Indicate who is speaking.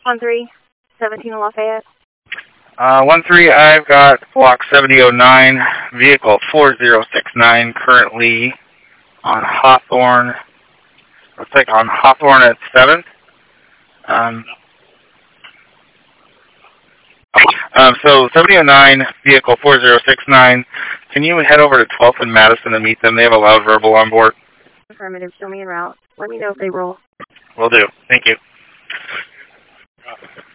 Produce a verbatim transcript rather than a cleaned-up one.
Speaker 1: one three, seventeen Lafayette.
Speaker 2: Uh, one three, I've got block seventy oh nine, vehicle four zero six nine, currently on Hawthorne. Looks like on Hawthorne at seventh. Um, um, so seventy oh nine, vehicle four zero six nine, can you head over to twelfth and Madison and meet them? They have a loud verbal on board.
Speaker 1: Affirmative, show me en route. Let me know if they roll.
Speaker 2: Will do. Thank you.